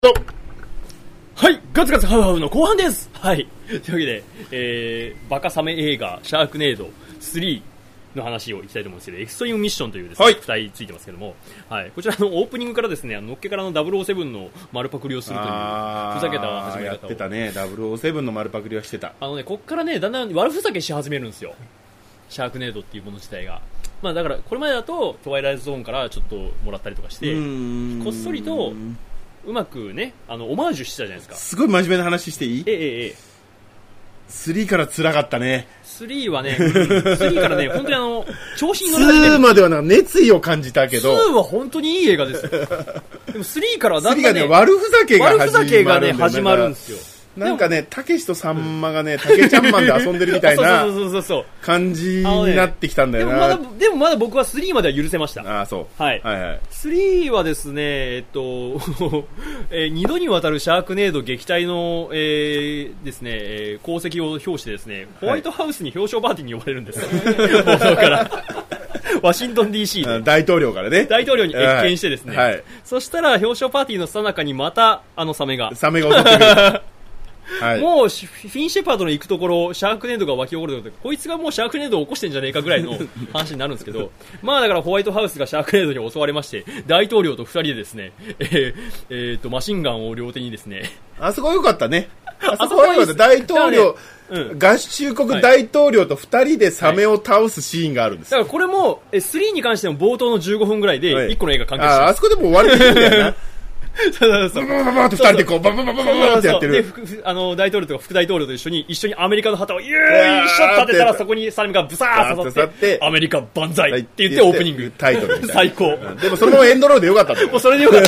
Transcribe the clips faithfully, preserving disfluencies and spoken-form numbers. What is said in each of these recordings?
はい、ガツガツハウハウの後半です。はい、というわけで、えー、バカサメ映画シャークネードスリーの話をいきたいと思うんですけど、エクストリームミッションというですね、はい、ふたりついてますけども、はい、こちらのオープニングからですね、のっけからのダブルオーセブンの丸パクリをするというふざけた始め方をやってたね。ダブルオーセブンの丸パクリはしてた。 あのね、こっからね、だんだん悪ふざけし始めるんですよ、シャークネードっていうもの自体が。まあだからこれまでだとトワイライトゾーンからちょっともらったりとかして、こっそりとうまくね、あのオマージュしてたじゃないですか。 すごい真面目な話していい？ ええええ。 スリーから辛かったね。 スリーはね、スリーからね、本当にあの調子に乗り始める。 ツーまではなんか熱意を感じたけど、 ツーは本当にいい映画ですよ。でもスリーからだんだんね、 スリーがね、悪ふざけが始まるんだよね。 悪ふざけがね始まるんですよ。 なんかね、たけしとさんまがね、たけちゃんマンで遊んでるみたいな感じになってきたんだよな。 でもまだ、でもまだ僕はスリーまでは許せました。 ああ、そう。 はい。 はいはい。 スリーはですね、えっと、えー、二度にわたるシャークネード撃退の、えー、ですね、えー、功績を表してですね、ホワイトハウスに表彰パーティーに呼ばれるんです。報道から。ワシントン ディーシー で大統領からね、 大統領に謁見してですね、 はいはい、 そしたら表彰パーティーの最中にまたあのサメが。 サメが襲ってくる。はい、 もうフィンシェパードの行くところシャークネードが湧き起こるとこいつがもうシャークネードを起こしてんじゃねえかぐらいの話になるんですけどまあだからホワイトハウスがシャークネードに襲われまして大統領とふたりでですね、えーえー、とマシンガンを両手にですねあそこ良かったね。あそこ良かった。大統領、ね、うん、合衆国大統領とふたりでサメを倒すシーンがあるんです、 はい、だからこれもスリーに関しても冒頭のじゅうごふんぐらいでいっこの映画完結して、 はい、あ, あそこでも終わりでいいんだよな。 そうそうそう。 ババババってふたりでこうババババババってやってる。 で、あの大統領とか副大統領と一緒に一緒にアメリカの旗をゆーいしょ立てたらそこにサメがブサー刺さってアメリカ万歳って言ってオープニングタイトル最高。 でもそのエンドロールでよかったんだよ。 もうそれでよかった。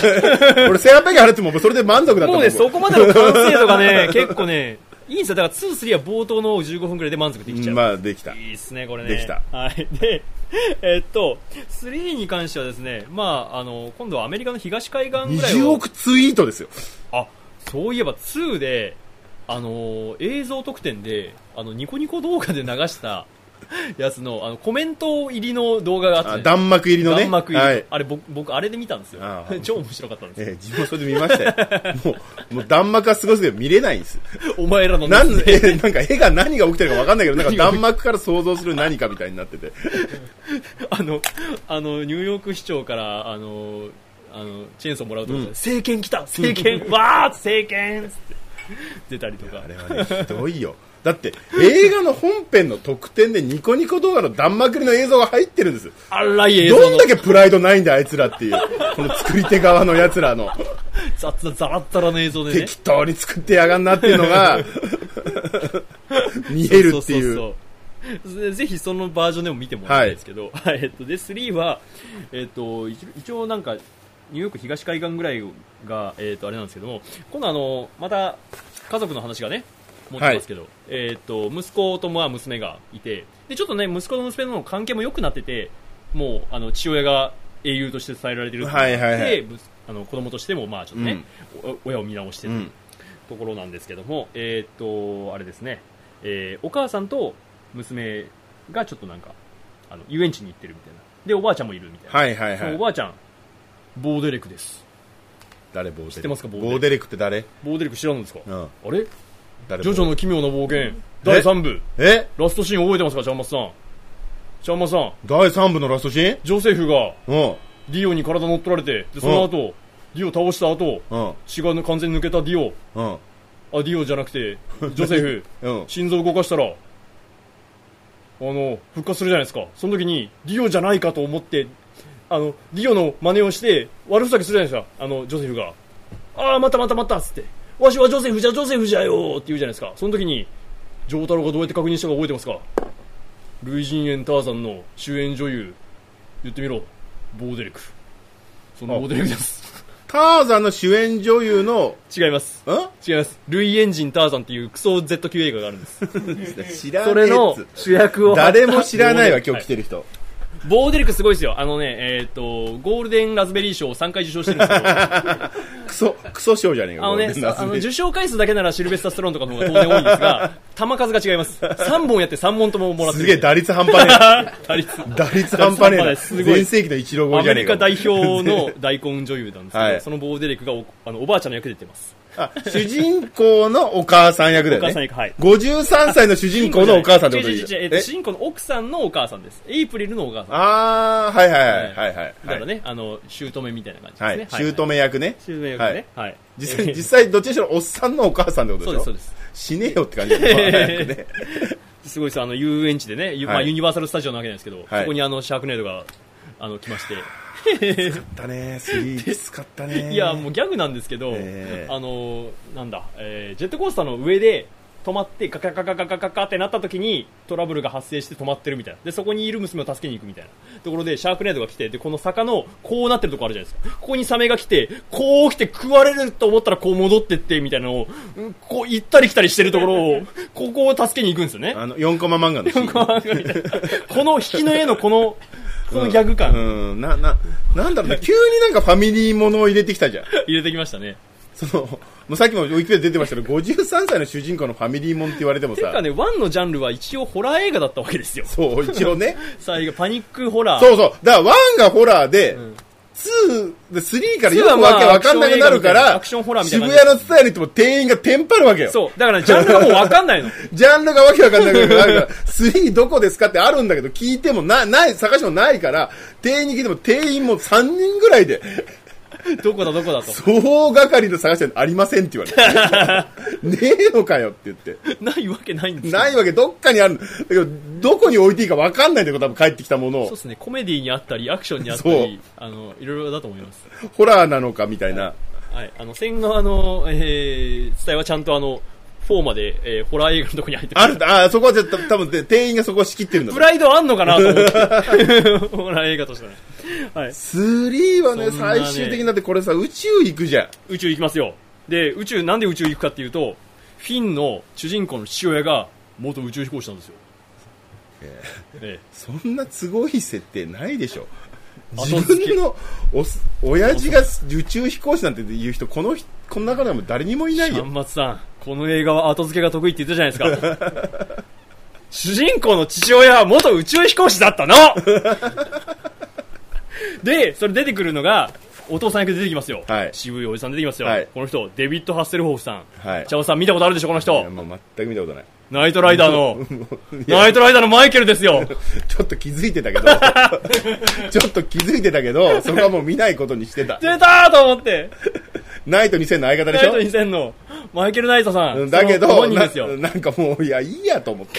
俺せんはっぴゃくえん払ってもそれで満足だった。 もうねそこまでの完成度がね結構ね。いいんですよ。だからツー、スリーは冒頭のじゅうごふんぐらいで満足できちゃう。 まあできた。 いいですねこれね。 できた。 はい。で、えー、っとスリーに関してはですね、まああの今度はアメリカの東海岸ぐらいをにじゅうおくツイートですよ。 あ、そういえばツーであの映像特典であのニコニコ動画で流したやつのあのコメント入りの動画があって、ね、 弾幕入りのね。 弾幕入り、 はい、 あれ僕僕あれで見たんですよ。超面白かったんですよ。 えー、自分もそれで見ましたよ。もうもう弾幕がすごすぎて見れないんです。 お前らのなんえー、なんか絵が何が起きてるか分かんないけどなんか弾幕から想像する何かみたいになってて。 あのあのニューヨーク市長からあのあのチェーンソーもらうところで、うん、政権来た政権わー政権って出たりとか。 あれはねひどいよ。だって映画の本編の特典でニコニコ動画の弾幕の映像が入ってるんです。 あらい映像どんだけプライドないんだあいつらっていうこの作り手側のやつらの雑なザラッザラの映像でね適当に作ってやがんなっていうのが見えるっていう。 そうそうそうそう。ぜひそのバージョンでも見てもらいたいですけど、はい、えっとでスリーはえっと一応なんかニューヨーク東海岸ぐらいがえっとあれなんですけども、今度あのまた家族の話がね。持ってますけど、はい、えー、と息子とまあ娘がいてでちょっとね息子と娘の関係も良くなっててもうあの父親が英雄として伝えられているので、はいはいはい、あの子供としてもまあちょっとね、うん、親を見直しているところなんですけども、うん、えっ、ー、とあれですね、えー、お母さんと娘がちょっとなんかあの遊園地に行ってるみたいなでおばあちゃんもいるみたいな、 はいはいはい、 そのおばあちゃんボーデレクです。 誰ボーデレク知ってますか？ボーデレクって誰？ ボーデレク知らんんですか？うん、あれジョジョの奇妙な冒険だいさんぶえラストシーン覚えてますか？ちゃんまつさんちゃんまつさんだいさんぶのラストシーンジョセフがディオに体乗っ取られてでその後ディオ倒した後血が完全に抜けたディオあディオじゃなくてジョセフ心臓動かしたらあの復活するじゃないですか。その時にディオじゃないかと思ってあのディオの真似をして悪ふざけするじゃないですか。あのジョセフがああまたまたまたっつってわしはジョセフじゃジョセフじゃよって言うじゃないですか。その時に丈太郎がどうやって確認したか覚えてますか？類人猿ターザンの主演女優言ってみろ。ボーデレク。そのボーデレクです。 ターザンの主演女優の違います。違います。類エンジンターザンっていうクソ Z 級映画があるんです知らねえ。 それの主役を誰も知らないわ今日来てる人、はい。 ボーデレクすごいですよ。あのね、えっ、ー、とゴールデンラズベリー賞をさんかい受賞してるんですけどクソクソ賞じゃねえか。 あのね、あの受賞回数だけならシルベスター・スタローンとかの方が当然多いんですが球数が違います。さんぼんやってさんぼんとももらってる。 すげえ打率半端ねえ。 打率。 打率半端ねえな。全盛期のイチロー超えじゃねえか。 アメリカ代表の大根女優なんですけど、はい、そのボーデレクが お, あのおばあちゃんの役で出てます。 あ、主人公のお母さん役だよね。 お母さん役、はい。 ごじゅうさんさいの主人公のお母さんってことです。 えっと、主人公の奥さんのお母さんです。エイプリルのお母さん。 あー、はいはいはいはい、はい。 だからね、あの、姑みたいな感じですね。 はい。姑役ね。 姑役ね。はい。 実際、実際どっちにしろおっさんのお母さんってことでしょ。 そうです、そうです。 死ねえよって感じですね。 すごいです。あの、遊園地でね、まあ、ユニバーサルスタジオなわけなんですけど、そこにあの、シャークネードが、あの、来まして。 きつかったね、スリーきつかったね。 いや、もうギャグなんですけど、えー、あの、なんだ、えー、ジェットコースターの上で止まって、ガカガカガカガカってなった時にトラブルが発生して止まってるみたいな。で、そこにいる娘を助けに行くみたいなところで、シャークネードが来て、で、この坂のこうなってるとこあるじゃないですか。ここにサメが来て、こう来て食われると思ったらこう戻ってってみたいなのを、こう行ったり来たりしてるところを、ここを助けに行くんですよね。 あの、よんコマ漫画のシーン。よんコマ漫画みたいな。 この引きの絵のこの、このギャグ感。 うん、うん、な、な、なんだろうね、急になんかファミリーものを入れてきたじゃん。 入れてきましたね。 その、もうさっきもウィキペディア出てましたけど、ごじゅうさんさいの主人公のファミリーもんって言われてもさ。てかね、ワンのジャンルは一応ホラー映画だったわけですよ。 そう、一応ね。 最後、パニックホラー。 そうそう。だからワンがホラーで、うん、ツー、スリーからよくわけわかんなくなるから、 アクションホラーみたいな。 渋谷のツタヤに行っても店員がテンパるわけよ。 そう。だから、ね、ジャンルがもうわかんないの。 ジャンルがわけわかんないから、スリーどこですかってあるんだけど、聞いてもな、ない、探してもないから、店員に聞いても店員もさんにんぐらいで、 どこだどこだと。 総がかりで探してありませんって言われて。ねえのかよって言って。 ないわけないんですよ。 ないわけ、どっかにある。だけど、どこに置いていいか分かんないんだけど、多分帰ってきたものを。 そうですね、コメディにあったり、アクションにあったり、あの、いろいろだと思います。 ホラーなのかみたいな。 はい。はい、あの、線側の、えー、伝えはちゃんとあの、フォーまで、えー、ホラー映画のとこに入ってる。 ある、あ、そこは絶対、多分店員がそこを仕切ってるんだ。 プライドあんのかなと思って。ホラー映画としてね。はい。 スリーはね、最終的になってこれさ、宇宙行くじゃん。 宇宙行きますよ。で、宇宙、なんで宇宙行くかっていうと、フィンの主人公の父親が元宇宙飛行士なんですよ。 えーえー、そんな都合いい設定ないでしょ。自分のお親父が宇宙飛行士なんて言う人、このこの中でも誰にもいないよ。 山松さん、この映画は後付けが得意って言ったじゃないですか。主人公の父親は元宇宙飛行士だったの。で、それ出てくるのがお父さん役で出てきますよ、はい、渋いおじさん出てきますよ、はい、この人デビッド・ハッセルホーフさん、はい、チャオさん見たことあるでしょこの人。いや、 もう全く見たことない。 ナイトライダーのナイトライダーのマイケルですよ。 ちょっと気づいてたけどちょっと気づいてたけどそこはもう見ないことにしてた。 出たーと思ってナイトにせんの相方でしょ。 ナイトにせんのマイケル・ナイトさんだけど本人ですよ。 な, なんかもういやいいやと思って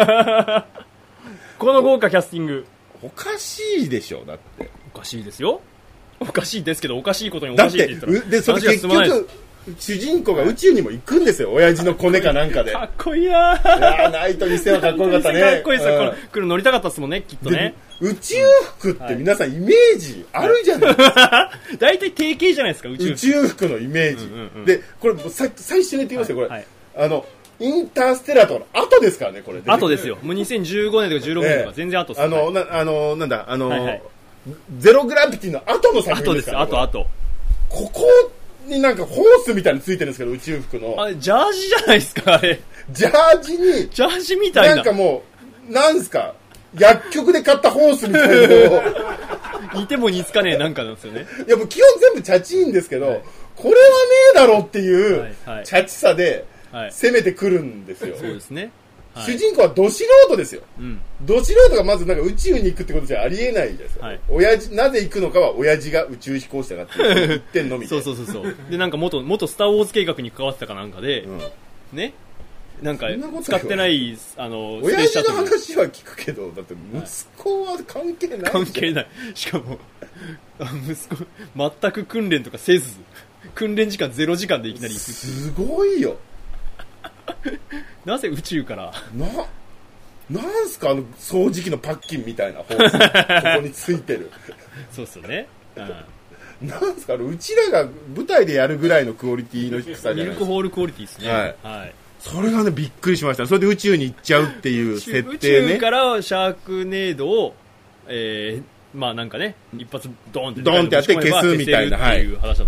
この豪華キャスティングおかしいでしょ。だっておかしいですよ。おかしいですけどおかしいことにおかしいって言ったらだってでそれ結局主人公が宇宙にも行くんですよ。親父のコネかなんかで。 かっこいいなー。 いやーナイトにせんはかっこよかったね。 かっこいいですよ、うん、これ乗りたかったですもんねきっとね。 宇宙服って皆さんイメージあるじゃないですか。 大体定型じゃないですか宇宙服。 宇宙服のイメージ、うんうんうん、でこれさ最初に言ってきますよこれ、はいはい、あのインターステラーとかの後ですからねこれ。 後ですよ。もうにせんじゅうごねんとかじゅうろくねんとか全然後です、 えー、あの、はい、なあのなんだあの、はいはい、ゼログラビティの後の作品ですから、ね、 後ですよ。後後ここになんかホースみたいについてるんですけど宇宙服のあれジャージじゃないですかあれ。 ジャージにジャージみたいななんかもうなんすか薬局で買ったホースみたいなのを似ても似つかねえなんかなんですよね。 いやもう基本全部チャチいんですけど、はい、これはねえだろっていう、はいはい、チャチさで攻めてくるんですよ、はい、 そうですね、はい、 主人公はど素人ですよ、うん、ど素人がまずなんか宇宙に行くってことじゃありえないじゃないですか、はい、親父なぜ行くのかは親父が宇宙飛行士だなって言ってんのみたいなそうそうそうそうでなんか元元スター・ウォーズ計画に関わってたかなんかで、うん、ねなんか使ってないあの親父の話は聞くけどだって息子は関係ない、はい、 関係ない。しかも息子全く訓練とかせず訓練時間ゼロじかんでいきなり行く。 すごいよ。 なぜ宇宙からななんすかあの掃除機のパッキンみたいなホースここについてるそうっすよね、 うん、なんすかあのうちらが舞台でやるぐらいのクオリティの低さじゃないですか。 ミルクホールクオリティですね、はいはい、 それがねびっくりしました。それで宇宙に行っちゃうっていう設定ね。 宇宙からシャークネードを、えー、まあなんかね一発ドーンってドーンってやって消すみたいな、 っていう話だったんです。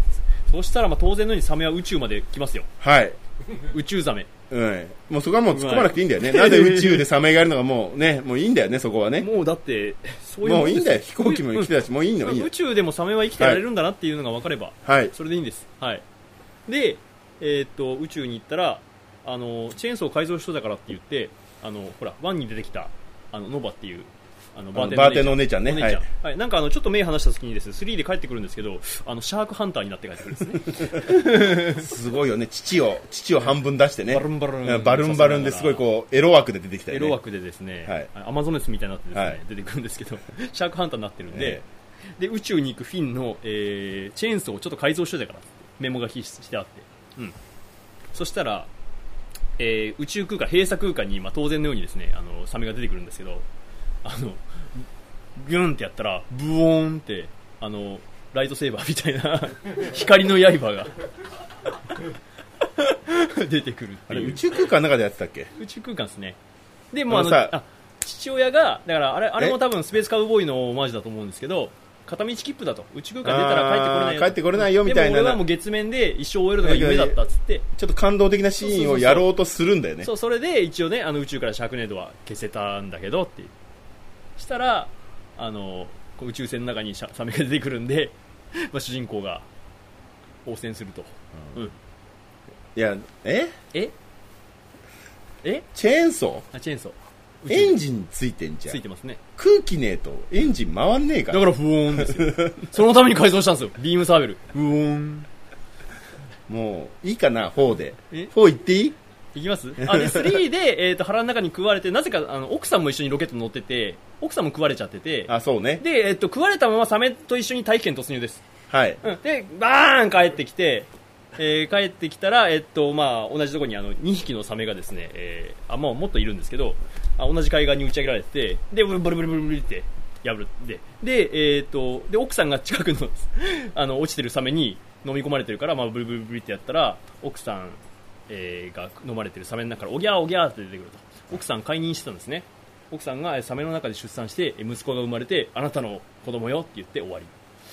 そうしたらまあ当然のようにサメは宇宙まで来ますよ。 はい。 宇宙ザメ。 うん。もうそこはもう突っ込まなくていいんだよね。なぜ宇宙でサメがいるのがもうね、もういいんだよね、そこはね。 もうだって、 そういうもういいんだよ。飛行機も来てたし、うん、もういいの、いいの。 宇宙でもサメは生きてられるんだなっていうのが分かれば、はい。それでいいんです。はい。で、えー、っと、宇宙に行ったら、あの、チェーンソー改造しとだからって言って、あの、ほら、ワンに出てきた、あの、ノバっていう、あのバーテンのお姉ちゃんね、はい、はい、なんかあのちょっと目離した時にですねスリーで帰ってくるんですけど、あのシャークハンターになって帰ってくるんですねすごいよね。乳を乳を半分出してね、 バルンバルンバルンバルンですごいこうエロ枠で出てきたよね。 エロ枠でですね、はい、アマゾネスみたいになってですね、はい、出てくるんですけどシャークハンターになってるんで、えー、で宇宙に行くフィンの、えー、チェーンソーをちょっと改造してたからメモが必須してあって、うん、そしたら、えー、宇宙空間閉鎖空間に、まあ、当然のようにですねあのサメが出てくるんですけど、あのギュンってやったらブオーンってあのライトセーバーみたいな光の刃が出てくるっていう。 宇宙空間の中でやってたっけ。 宇宙空間ですね。でもうあのあ父親がだからあれあれも多分スペースカウボーイのオマージュだと思うんですけど、片道切符だと宇宙空間出たら帰ってこれないよ、 帰ってこれないよみたいな。 でも俺はもう月面で一生終えるのが夢だったっつってちょっと感動的なシーンをやろうとするんだよね。 そうそうそうそう、それで一応ねあの宇宙からシャークネードは消せたんだけどっていうしたらあの宇宙船の中にサメが出てくるんで、まあ、主人公が応戦すると、うんうん、 いやえええチェーンソーあチェーンソーエンジンついてんじゃん。 ついてますね。 空気ねえとエンジン回んねえから。 だからフォーンですよそのために改造したんですよビームサーベル。フォーン。 もういいかなフォーで。フォー行っていい？ いきますあでスリーで、えー、と腹の中に食われてなぜかあの奥さんも一緒にロケット乗ってて奥さんも食われちゃってて、 あそうね。 で、えー、と食われたままサメと一緒に大気圏突入です。 はい、 うん、でバーン帰ってきて、えー、帰ってきたら、えーとまあ、同じところにあのにひきのサメがですね、えー、あもうもっといるんですけどあ同じ海岸に打ち上げられててでブルブルブルブルブルって破るでで、えー、とで奥さんが近くのあの落ちてるサメに飲み込まれてるから、まあ、ブルブルブルってやったら奥さんえー、が飲まれてるサメの中からおぎゃーおぎゃーって出てくると。奥さん解任してたんですね。奥さんがサメの中で出産して息子が生まれてあなたの子供よって言って終わり。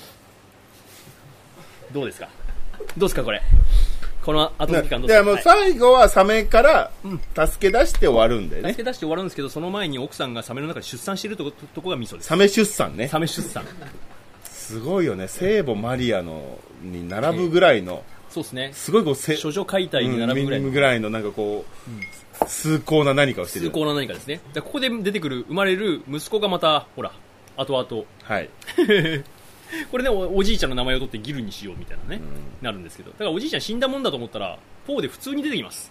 どうですかどうですかこれこの後の期間どうですか。 もう最後はサメから助け出して終わるんだよね、うん、 助け出して終わるんですけどその前に奥さんがサメの中で出産していると こ, とこがミソです。 サメ出産ね。 サメ出産すごいよね。聖母マリアのに並ぶぐらいの、えーそうですね。 すごいこう処女解体に並ぶぐらいの、 うん、ぐらいのなんかこう、うん、崇高な何かをしてる。 崇高な何かですね。でここで出てくる生まれる息子がまたほら後々 はいこれね お, おじいちゃんの名前を取ってギルにしようみたいなね、うん、なるんですけどだからおじいちゃん死んだもんだと思ったらフォーで普通に出てきます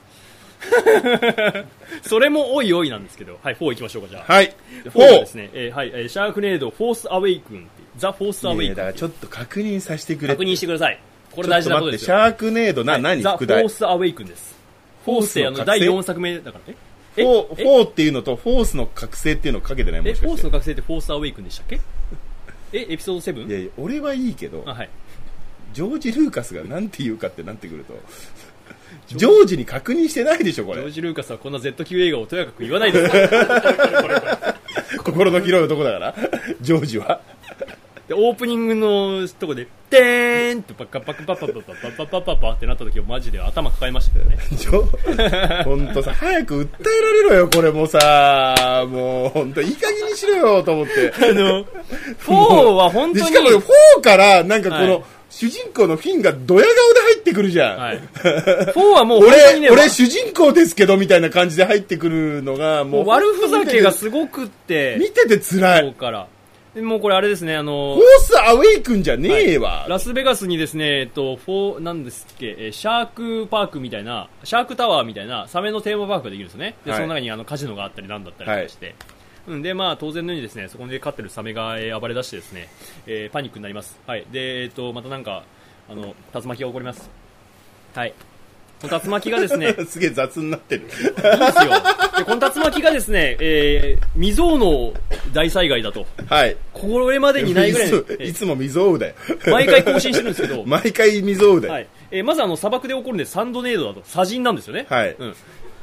それもおいおいなんですけどはいフォー行きましょうかじゃあ。 はいフォーはですね、えーはいえー、シャークネードフォースアウェイクンってザ・フォースアウェイクン。 だからちょっと確認させてくれ。 確認してください。これ大事なことですよ。 シャークネードな、はい、何ザ・フォースアウェイクンです。フォースってあのだいよんさくめだからね。 フォー、フォーっていうのとフォースの覚醒っていうのをかけてないもしかして。 えフォースの覚醒ってフォースアウェイクンでしたっけえエピソードセブン？ いやいや俺はいいけど、 あ、はい、 ジョージ・ルーカスがなんて言うかってなってくるとジョージに確認してないでしょこれ。 ジョージ・ルーカスはこんな Z 級映画をとやかく言わないですか心の広い男だからジョージはでオープニングのとこででーんってパッカパッカパッパッパッパッパッパッパッパッパってなった時をマジで頭抱えましたけどね本当さ早く訴えられろよこれもさもう本当いい加減にしろよと思ってあのフォーは本当にしかもフォーからなんかこの、はい、主人公のフィンがドヤ顔で入ってくるじゃん、はい、フォーはもう本当にね俺、俺主人公ですけどみたいな感じで入ってくるのがもう、もう悪ふざけがすごくって見てて辛い。 フォーからもうこれあれですねあのフォースアウェイ君じゃねえわ、 はい、ラスベガスにですねえっとフォーなんですっけシャークパークみたいなシャークタワーみたいなサメのテーマパークができるんですね。で、はい、その中にあのカジノがあったりなんだったりとかして、はい、うんでまあ当然のようにですねそこで飼ってるサメが、えー、暴れ出してですね、えー、パニックになります。はいでえっとまたなんかあの竜巻が起こります。はいこの竜巻がですねすげえ雑になってるいいですよ。 でこの竜巻がですね、えー、未曾有の大災害だと、 はい、 これまでにないぐらいいつも未曾有だよ毎回更新してるんですけど毎回未曾有だよ、 はいえー、まずあの砂漠で起こるんでサンドネードだと砂塵なんですよね、 はいうん、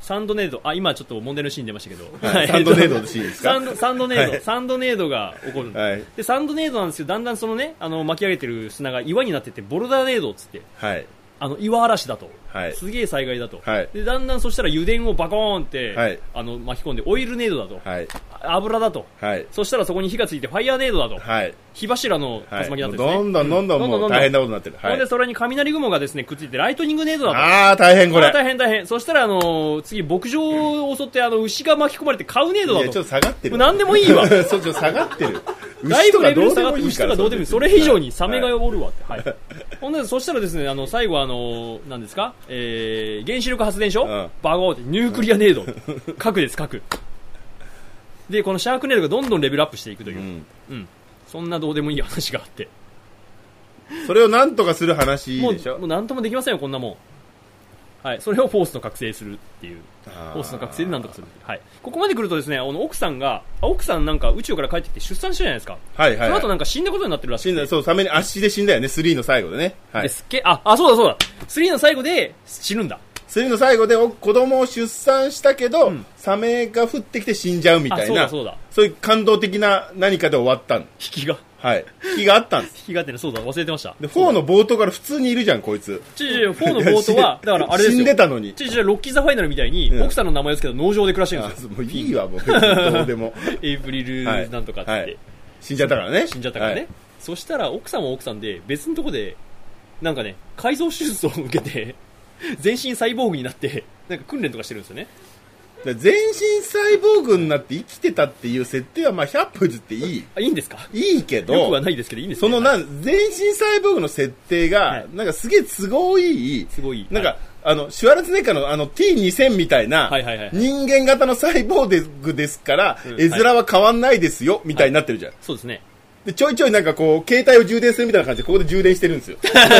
サンドネード、あ、今ちょっと問題のシーン出ましたけど、 はい、サンドネードのシーンですか？ サンド、サンドネード、 はい、 サンドネードが起こるんです、はい、で、サンドネードなんですけど、だんだんそのね、あの、巻き上げてる砂が岩になってて、ボルダーネードっつって、はい、あの、岩嵐だと。はい、すげえ災害だと、はい、でだんだんそしたら油田をバコーンって、はい、あの巻き込んでオイルネードだと、はい、油だと、はい、そしたらそこに火がついてファイヤーネードだと、はい、火柱の竜巻になってるんですね、 どんどんどんどんもう大変なことになってる、 はい、でそれに雷雲がですねくっついてライトニングネードだと、 ああ大変これ、 大変大変、そしたらあのー、次牧場を襲ってあの牛が巻き込まれてカウネードだと、いやちょっと下がってる、 なんでもいいわそうちょっと下がってるだいぶレベル下がって牛とかどうでもいい、それ以上にサメがおるわって、はいはい、ほんでそしたらですねあの最後あの何ですか、えー、原子力発電所、うん、バゴーってニュークリアネード核です核でこのシャークネードがどんどんレベルアップしていくという、うんうん、そんなどうでもいい話があって、 それをなんとかする話でしょ。 もう、もうなんともできませんよこんなもん。はい、それをフォースと覚醒するっていう、フォースの覚醒でなんとかするっていう、はい、ここまで来るとですねあの奥さんが奥さんなんか宇宙から帰ってきて出産したじゃないですか、はいはいはい、その後なんか死んだことになってるらしい、 死んだ、そう、ために足で死んだよね、スリーの最後でね、はい、 ですっけ、ああそうだそうだ、スリーの最後で死ぬんだ、 スリーの最後で子供を出産したけど、うん、サメが降ってきて死んじゃうみたいな、そうだそうだ、そういう感動的な何かで終わったの、引きが、 はい、引きがあったんです。 引きがあってね、そうだ、忘れてました。 で、フォーの冒頭から普通にいるじゃん、こいつ。 ちょちょ、フォーの冒頭は、だからあれですよ。 死んでたのに。 ちょちょ、ロッキーザファイナルみたいに、うん、奥さんの名前ですけど、農場で暮らしてるんですよ。 もういいわ、もう。どうでも。 エイプリルなんとかって、はいはい。 死んじゃったからね。 死んじゃったからね。はい、そしたら、奥さんは奥さんで、別のとこで、なんかね、改造手術を受けて、全身サイボーグになって、なんか訓練とかしてるんですよね。 全身サイボーグになって生きてたっていう設定はまあひゃっぽ譲っていい。 あ、いいんですか？ いいけど。 よくはないですけどいいんですか、ね、 そのなん、全身サイボーグの設定が、はい、なんかすげえ都合いい。 すごい。 なんか、はい、あの、シュワルツェネッガーのあの ティーにせん みたいな、人間型のサイボーグですから、うん、絵面は変わんないですよ、みたいになってるじゃん。はい、 そうですね。 で、ちょいちょいなんかこう、携帯を充電するみたいな感じで、ここで充電してるんですよ。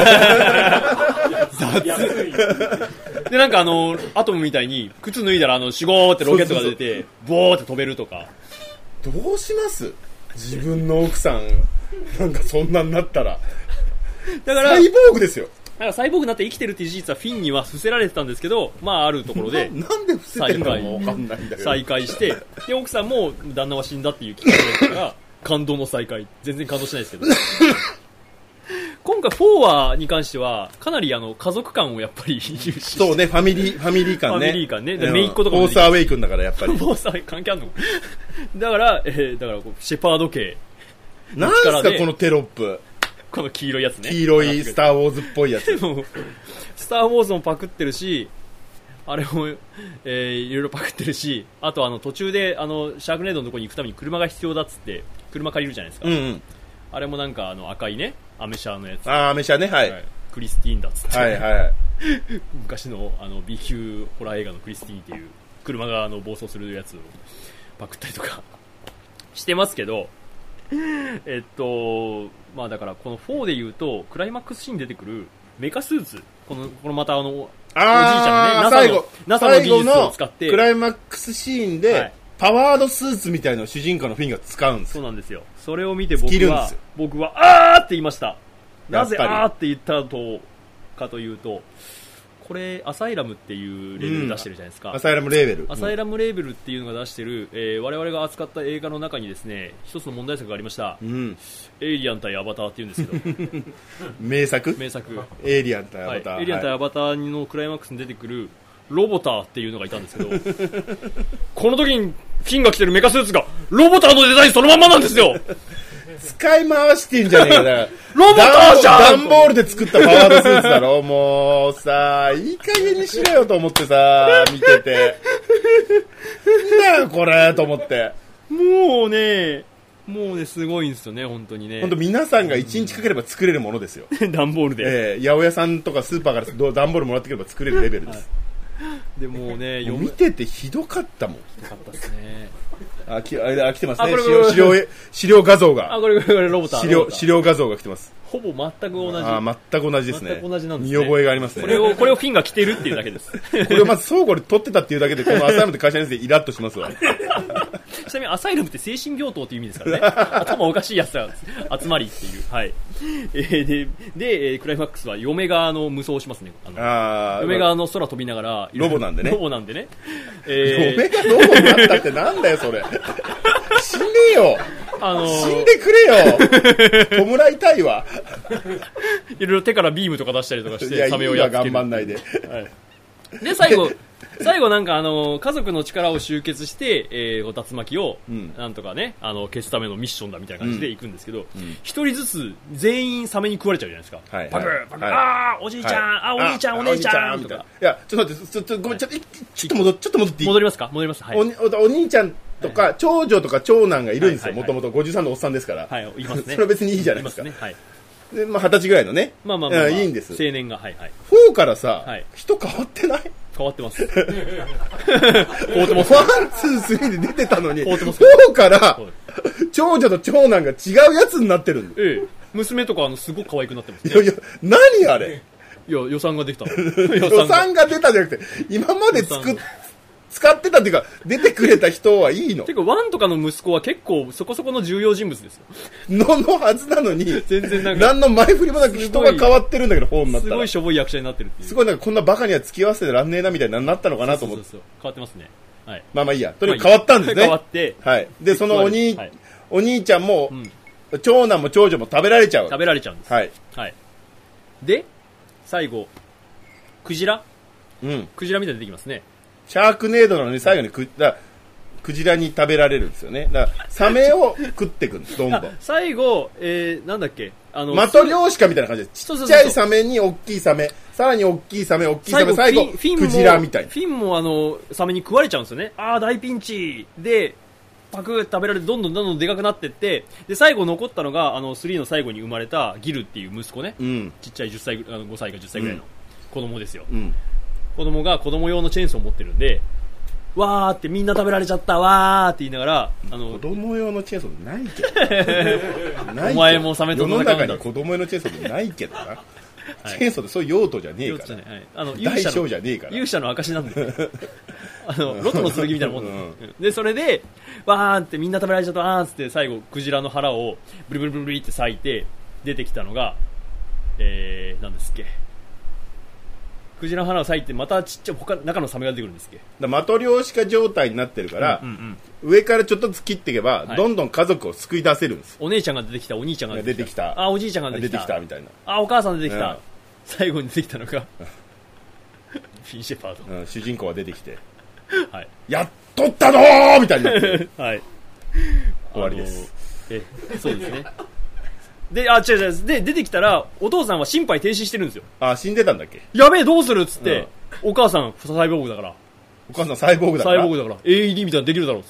雑で、なんかあの、アトムみたいに、靴脱いだらあの、シュゴーってロケットが出て、ボーって飛べるとか。 どうします？自分の奥さん、なんかそんなになったら。だから、サイボーグですよ。 だからサイボーグになって生きてるっていう事実はフィンには伏せられてたんですけど、まああるところで、 な, なんで伏せてるのかもわかんないんだけど。 再会して、で、奥さんも旦那は死んだっていう聞かれたから、感動の再会。全然感動しないですけど。今回フォーワーに関してはかなりあの家族感をやっぱり重視して、 そうね、ファミリーファミリー感ね、 ファミリー感ね、でメイン子とかもフォースアウェイ君だからやっぱりフォースアウェイ関係あんのだから、えー、だからこうシェパード系なんすかこのテロップ、 この黄色いやつね、 黄色いスターウォーズっぽいやつスターウォーズもパクってるし、あれも、えー、いろいろパクってるし、あとあの途中であのシャークネードのところに行くために車が必要だっつって車借りるじゃないですか、うんうん、あれもなんかあの赤いねアメ車のやつ、 あーアメ車ね、はい、はい、 クリスティーンだっつって、 はいはい、 昔のあの B 級ホラー映画のクリスティーンっていう車があの暴走するやつをパクったりとかしてますけど、えっとまあだからこのフォーで言うとクライマックスシーンに出てくるメカスーツ、このこのまたあのおじいちゃんのね ナサ の, ナサの技術を使ってクライマックスシーンで、はい、パワードスーツみたいなのを主人公のフィンが使うんです。 そうなんですよ。それを見て僕は僕はあーって言いました。なぜあーって言ったとかというと、これアサイラムっていうレーベル出してるじゃないですか、 うん、アサイラムレーベルアサイラムレーベルっていうのが出してる、えー、我々が扱った映画の中にですね一つの問題作がありました、うん、エイリアン対アバターっていうんですけど名作名作エイリアン対アバター、 はい、エイリアン対アバターのクライマックスに出てくるロボターっていうのがいたんですけどこの時にフィンが着てるメカスーツがロボターのデザインそのまんまなんですよ使い回してんじゃねえかだロボターじゃん、 段ボールで作ったパワードスーツだろもうさ、いい加減にしろよと思ってさ見ててなんだよこれと思って、 もうねもうねすごいんですよね本当にね、 本当皆さんがいちにちかければ作れるものですよ段ボールで、 えー、八百屋さんとかスーパーから段ボールもらってくれば作れるレベルです、 はい、でもうねもう見ててひどかったもん。 ひどかったですね。 あ、きあ来てますね。資料資料画像が。 あ、これこれこれロボター。 資料資料画像が来てます。 ほぼ全く同じ。 あ、全く同じですね。 全く同じなんですね。 見覚えがありますね。 これをこれをフィンが着てるっていうだけです。 これをまず相互で撮ってたっていうだけでこのアサイムで会社にでイラッとしますわ。 ちなみにアサイラムって精神病棟っていう意味ですからね。頭おかしいやつが集まりっていう。はい。えー、で、で、えー、クライマックスは嫁があの無双しますね。あのあ嫁があの空飛びながら、 ロボなんでね。 ロボなんでね。えー、嫁がロボになったってなんだよ、それ。死ねよ。あのー、死んでくれよ。弔いたいわ。 いろいろ手からビームとか出したりとかして、サメをやっつける。 頑張んないで。はい、 で、最後、最後なんかあの、家族の力を集結して、えー、竜巻を、なんとかね、あの、消すためのミッションだみたいな感じで行くんですけど、一、うん、人ずつ全員サメに食われちゃうじゃないですか。はい、パクッ、パクッ、はい、あー、おじいちゃん、はい、あ、お兄ちゃん、お姉ちゃん、とか。 いや、ちょっと待って、ちょっと、ごめん、ちょっと、ちょっと戻って、ちょっと戻っていい？ 戻りますか？戻ります。はい。 お、お、お兄ちゃんとか、長女とか長男がいるんですよ。もともとごじゅうさんのおっさんですから。 はい、いますね。 それは別にいいじゃないですか。いますね。はい。で、まあ、二十歳ぐらいのね。 まあまあまあ、まあ、 いいんです。 青年が、はいはい。 フォーからさ、はい、人変わってない？ 変わってます。変わってます。 ワン、ツー、スリーで出てたのに、フォーから、長女と長男が違うやつになってるんだ。 ええ。娘とか、あの、すごく可愛くなってます、ね。 いやいや、何あれ？ いや、予算ができた。 予算が出たじゃなくて、今まで作っ、使ってたっていうか、出てくれた人はいいの。 てか、ワンとかの息子は結構そこそこの重要人物ですよ。 の、のはずなのに、 全然なんか、 何の前振りもなく人が変わってるんだけど、フォーになったら。 すごいしょぼい役者になってるっていう。 すごいなんかこんなバカには付き合わせてらんねえなみたいになったのかなと思って。そうそうそう。 変わってますね。はい。 まあまあいいや。とにかく変わったんですね。 変わって。 はい。で、そのお兄、はい、お兄ちゃんも、うん、長男も長女も食べられちゃう。 食べられちゃうんです。はい。はい。で、最後、クジラ？うん。クジラみたいに出てきますね。 シャークネードなのに最後にク、だクジラに食べられるんですよね。だからサメを食っていくんです、どんどん。 最後、えー、なんだっけ、あの、 マトリョーシカみたいな感じで、ちっちゃいサメに大きいサメ、さらに大きいサメ、大きいサメ、最後、フィンクジラみたいな。 フィンもあの、サメに食われちゃうんですよね。あー、大ピンチで、パクッ食べられてどんどんどんどんでかくなってって、で、最後残ったのが、あの、スリーの最後に生まれたギルっていう息子ね。うん、ちっちゃいじゅっさい、あのごさいかじゅっさいぐらいの子供ですよ。うん、子供が子供用のチェーンソーを持ってるんで、わーってみんな食べられちゃったわーって言いながら、 あの子供用のチェーンソーってないけどないけど、 お前もサメと戦うんだ。世の中に子供用のチェーンソーってないけどな、はい、チェーンソーってそういう用途じゃねえから、はい、あの大小じゃねえから、 勇者の証なんであのロトの剣みたいなもんで、うん、でそれでわーってみんな食べられちゃったわーっつって最後クジラの腹をブリブリブリブリって裂いて出てきたのが、えー、なんですっけ、クジラの花を裂いてまたちっちゃい他中のサメが出てくるんですっけ。 だマトリョーシカ状態になってるから、うんうんうん、上からちょっとずつ切っていけば、はい、どんどん家族を救い出せるんです。 お姉ちゃんが出てきた、お兄ちゃんが出てきた、 てきた、 あおじいちゃんが出てきた、 出てきたみたいな、 あお母さん出てきた、うん、最後に出てきたのがフィンシェパード、 うん、主人公が出てきて、 はい、 やっとったのーみたいになってはい終わりです。 えそうですねで、あ、違う違う。で、出てきたら、お父さんは心肺停止してるんですよ。 あ、死んでたんだっけ。 やべえ、どうするっつって、うん、お母さん、サイボーグだから。 お母さん、サイボーグだから。 サイボーグだから。エーイーディー みたいなのできるだろうっつって。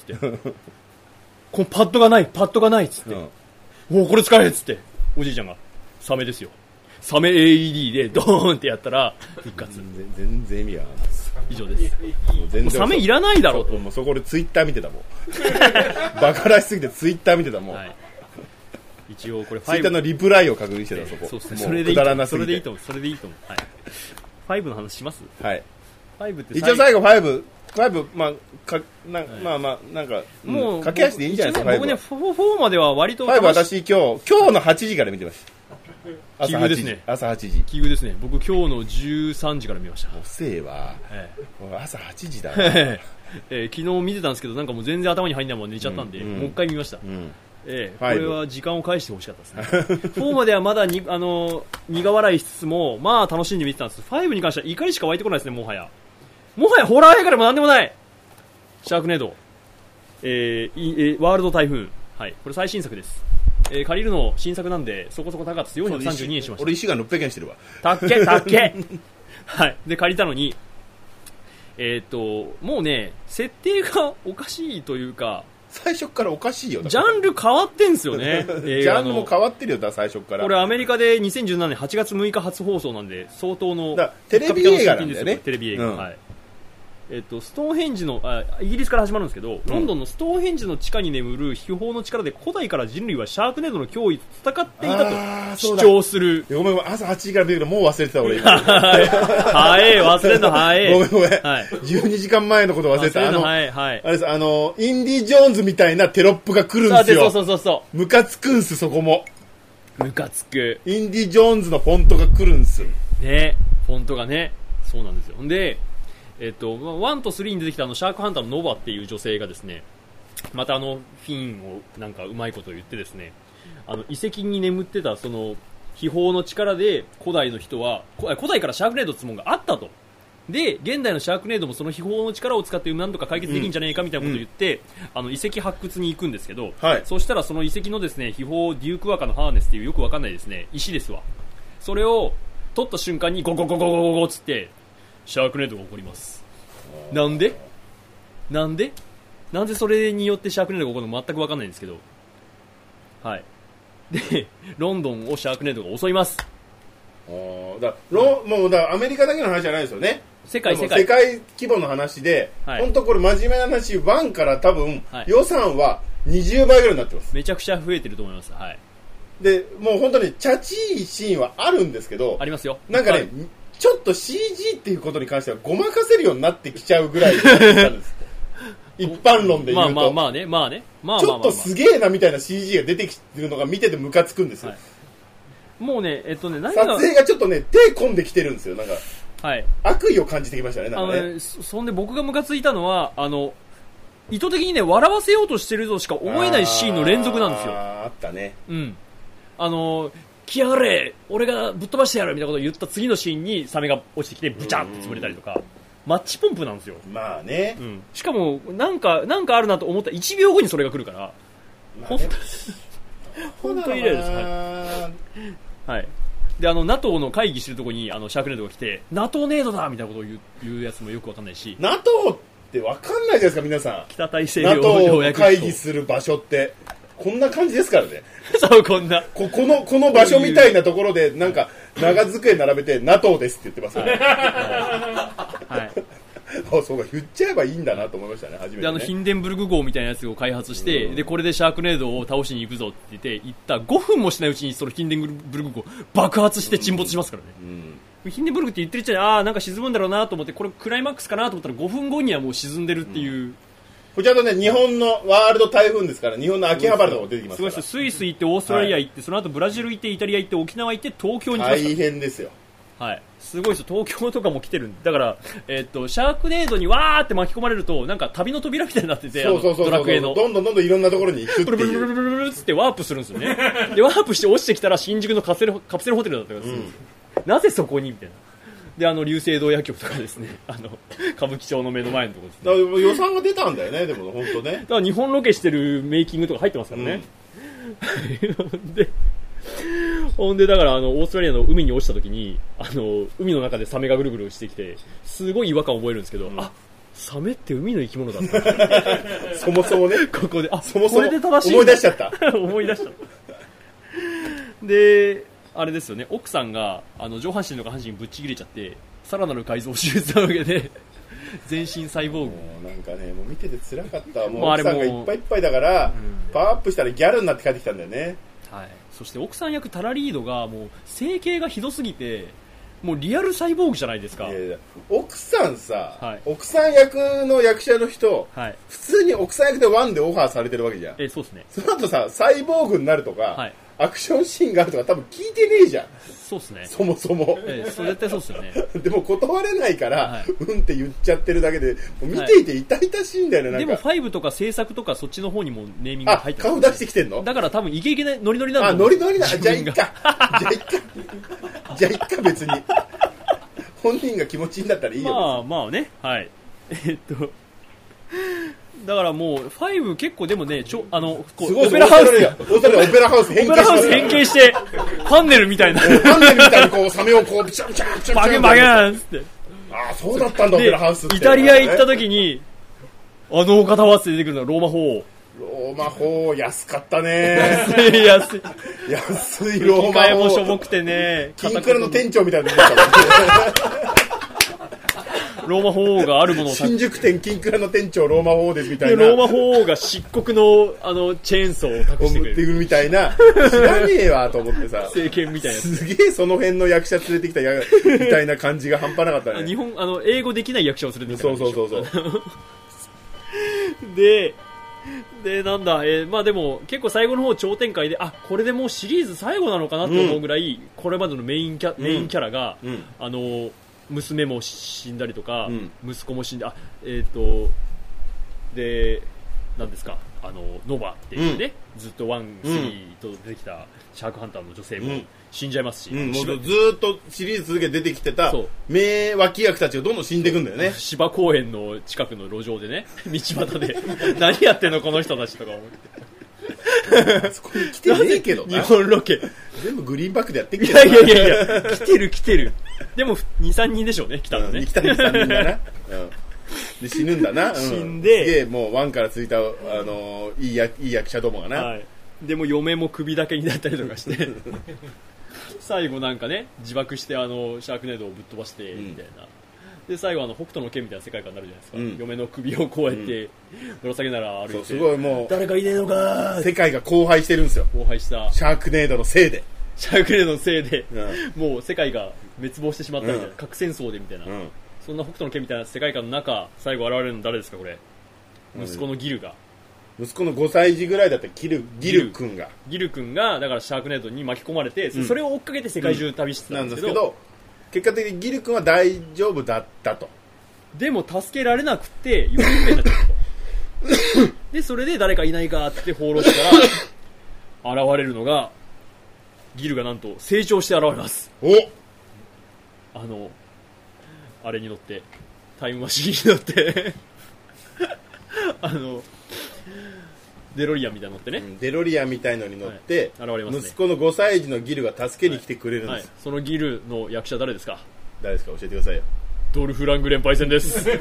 このパッドがない、パッドがないっつって。うん、おこれ使えっつって。おじいちゃんが、サメですよ。サメ エーイーディー でドーンってやったら、復活。 全然意味がない。 以上です。もう全然サメいらないだろうと。 もうそこでツイッター見てたもん。バカらしすぎてツイッター見てたもん。はい、 一応これツイッターのリプライを確認してた、そこ。 そうですね。それでいいと思う。それでいいと思う。それでいいと思う。はい。ファイブの話します？ はい。 ファイブって一応最後ファイブ、ファイブ、まあ、か、な、はい、まあまあ、なんか、もう、駆け足でいいんじゃないですか、 僕ね、フォーまでは割と。 ファイブ私今日、今日のはちじから見てました。 奇遇ですね。 朝はちじ。 奇遇ですね。僕今日のじゅうさんじから見ました。 遅えわ。ええ、朝はちじだわ。 えー、昨日見てたんですけど、なんかもう全然頭に入んないまま寝ちゃったんで、うんうん、もう一回見ました。うんええ、これは時間を返してほしかったですね。フォーまではまだにあの苦笑いしつつも、まあ楽しんで見てたんです。ファイブに関しては怒りしか湧いてこないですね、もはや。もはやホラー映画でもなんでもない。シャークネード、えーえー、ワールド台風、はい、これ最新作です。えー、借りるの新作なんでそこそこ高かったです。よんひゃくさんじゅうにえんしました。 俺石がろっぴゃくえんしてるわ。 たっけたっけはい。で借りたのに、えー、っともうね設定がおかしいというか。 最初からおかしいよ。 ジャンル変わってんすよね。 ジャンルも変わってるよ、だ最初から。 これアメリカでにせんじゅうななねんはちがつむいか初放送なんで相当のテレビ映画なんだよね。 テレビ映画、うん、はい。 えっと、ストーンヘンジのあイギリスから始まるんですけど、ロンドンのストーンヘンジの地下に眠る秘宝の力で古代から人類はシャークネードの脅威と戦っていたと主張する。 ごめんごめん、朝はちじから見るけどもう忘れてた俺はい、忘れるの早い。 ごめんごめん、はい、じゅうにじかんまえのこと忘れてた。あの、はいはい、あれです、あのインディ・ジョーンズみたいなテロップが来るんですよ。 そうそうそうそう、 ムカつくんす、そこもムカつく。 インディ・ジョーンズのフォントが来るんすね、フォントがね、そうなんですよ。でえっと、ワンとスリーに出てきたあのシャークハンターのノバっていう女性がですね、またあのフィンをなんかうまいこと言ってですね、あの遺跡に眠ってたその秘宝の力で古代の人は古代からシャークネードってものがあったと。で現代のシャークネードもその秘宝の力を使って何とか解決できるんじゃねえかみたいなことを言って、うん、あの遺跡発掘に行くんですけど、はい、そしたらその遺跡のですね秘宝デュークワカのハーネスっていうよくわかんないですね石ですわ。それを取った瞬間にゴゴゴゴゴゴゴつってシャークネードが起こります。なんでなんでなんでそれによってシャークネードが起こるのか全く分かんないんですけど、はい。でロンドンをシャークネードが襲います。 あだロもうだアメリカだけの話じゃないですよね。 世界世界世界規模の話で、はい、本当これ真面目な話ワンから多分、はい、予算はにじゅうばいぐらいになってます。 めちゃくちゃ増えてると思います。はい。 でもう本当にチャチいシーンはあるんですけど、 ありますよ。 なんかね、はい、ちょっと シージー っていうことに関してはごまかせるようになってきちゃうぐらいなんです一般論で言うとまあまあまあねまあね、まあまあまあまあ、 ちょっとすげえなみたいな シージー が出てきてるのが見ててムカつくんですよ、はい、 もうねえっとね何が撮影がちょっとね手込んできてるんですよ。なんか、 はい、 悪意を感じてきましたね。なんかね、 あのね そ, そんで僕がムカついたのはあの意図的にね笑わせようとしてるとしか思えないシーンの連続なんですよ。 ああったね。 うんあの来やがれ俺がぶっ飛ばしてやるみたいなことを言った次のシーンにサメが落ちてきてブチャッと潰れたりとか、マッチポンプなんですよ。 まあね、 うん、しかもなんかなんかあるなと思ったいちびょうごにそれが来るから、まあ、本当本当にイライラです。はい、はい、であの ナトー の会議してるところにあのシャークネードが来て ナトー ネードだみたいなことを言う、言うやつもよくわかんないし、 ナトー ってわかんないじゃないですか皆さん。 北大西洋条約機構会議する場所ってこんな感じですからねそうこんなこ, このこの場所みたいなところでなんか長机並べて ナトー ですって言ってますよねはいはいあそうか言っちゃえばいいんだなと思いましたね。初めてね。 であのヒンデンブルグ号みたいなやつを開発して、うん、でこれでシャークネードを倒しに行くぞって言って行ったごふんもしないうちにそのヒンデンブルグ号爆発して沈没しますからね、うんうん、ヒンデンブルグって言ってるうちにああなんか沈むんだろうなと思ってこれクライマックスかなと思ったらごふんごにはもう沈んでるっていう、うんこちらとね、日本のワールド台風ですから、日本の秋葉原とか出てきますから。 すごいです。スイス行って、オーストラリア行って、はい、その後ブラジル行って、イタリア行って、沖縄行って、東京に来ました。 大変ですよ。 はい。すごいですよ。東京とかも来てるんで。だから、えー、っと、シャークネードにわーって巻き込まれると、なんか旅の扉みたいになってて、 そうそうそうそう、ドラクエの。どんどんどんどんいろんなところに行くっていう。ブルブルブルブルブルってワープするんですよね。で、ワープして落ちてきたら新宿のカプセル、カプセルホテルだったんです、うん、なぜそこにみたいな。であの流星堂薬局とかですねあの歌舞伎町の目の前のところですね。 だから予算が出たんだよね。でも本当ねだから日本ロケしてるメイキングとか入ってますからね、うん、でほんでだからあのオーストラリアの海に落ちた時にあの海の中でサメがぐるぐるしてきてすごい違和感を覚えるんですけど、うん、あサメって海の生き物だったそもそもねここであそもそもこれで正しい思い出しちゃった思い出したであれですよね、奥さんがあの上半身の下半身ぶっちぎれちゃってさらなる改造手術なわけで全身サイボーグ。もうなんかねもう見てて辛かった。もう奥さんがいっぱいいっぱいだから、うん、パワーアップしたらギャルになって帰ってきたんだよね。 はい。そして奥さん役タラリードがもう整形がひどすぎてもうリアルサイボーグじゃないですか。 いやいや奥さんさ、はい、奥さん役の役者の人、はい、普通に奥さん役でワンでオファーされてるわけじゃん。 えそうですね。 その後さサイボーグになるとか、はい、アクションシーンがあるとか多分聞いてねえじゃん。 そうですね。 そもそも、 ええ、それ絶対そうですよねでも断れないから、はい、うんって言っちゃってるだけでもう見ていて痛々しいんだよね、はい、なんかでもごとか制作とかそっちの方にもネーミングが入ってる。あ顔出してきてんの。 だから多分イケイケなノリノリなんだ。 あノリノリなじゃあいっかじゃあいっかじゃあいっか別に本人が気持ちいいんだったらいいよ。 まあまあねはいえっとだからもうご結構でもねちょあのこうすごいオペラハウスオペラハウス変形して変形してパンネルみたいなパンネルみたいにこうサメをこうビチャビチャビチャバゲンバゲンっつってああそうだったんだオペラハウスって。 イタリア行った時にあのお方はって出てくるのはローマ法ローマ法安かったね安い安い安いローマ法機械もしょぼくてね金クラの店長みたいなの出てたもんねローマ法王があるものを新宿店金倉の店長ローマ法王ですみたいな。 ローマ法王が漆黒のあのチェーンソーを託してくれるみたいな。知らねえわと思ってさ。 政権みたいな。 すげえその辺の役者連れてきたやみたいな感じが半端なかったね。 日本あの英語できない役者を連れてきた。 そうそうそうそう。 で。でなんだ、えー、まあでも結構最後の方超展開で、あこれでもうシリーズ最後なのかなって思うぐらい、うん、これまでのメインキャ、メインキャラが、うん、あの娘も死んだりとか、うん、息子も死んで、あえっ、ー、とでなんですか、あのノバっていうね、うん、ずっとワン、スリーと出てきたシャークハンターの女性も死んじゃいますし、 うん、もうずっとシリーズ続けて出てきてた名脇役たちがどんどん死んでいくんだよね。 芝公園の近くの路上でね、道端で何やってんのこの人たちとか思ってそこに来てねえけどな。日本ロケ全部グリーンバックでやってきてる。 いやいやいや来てる来てる。でも にさんにんでしょうね来たのね、 うん、来たにさんにんだな、うんで死ぬんだな、うん、 死んで、 すげえもうワンから続いた、あのー、いいやいい役者どもがな、はい、 でも嫁も首だけになったりとかして最後なんかね自爆してあのシャークネードをぶっ飛ばしてみたいな、うん、で最後あの北斗の拳みたいな世界観になるじゃないですか、うん、嫁の首をこうやってぶら下げなら歩いて、そうすごいもう誰かいねえのか世界が荒廃してるんですよ。 荒廃したシャークネードのせいでシャークネードのせいで、うん、もう世界が滅亡してしまったみたいな、うん、核戦争でみたいな、うん、そんな北斗の拳みたいな世界観の中最後現れるの誰ですかこれ。息子のギルが、 息子のごさい児ぐらいだったギルギル君がギル君がだからシャークネードに巻き込まれて、うん、それを追っかけて世界中旅してたんですけど、うん、なんですけど結果的にギル君は大丈夫だったと。 でも助けられなくて行方不明になっちゃったとでそれで誰かいないかって放浪したら現れるのがギルがなんと成長して現れます。 おあのあれに乗ってタイムマシーンに乗ってあのデロリアンみたいなの乗ってね、うん、 デロリアンみたいのに乗って、 はい、現れますね。 息子のごさい児のギルが助けに来てくれるんです、はいはい、 そのギルの役者誰ですか。 誰ですか教えてくださいよ。 ドルフ・ラングレンパイセンですドル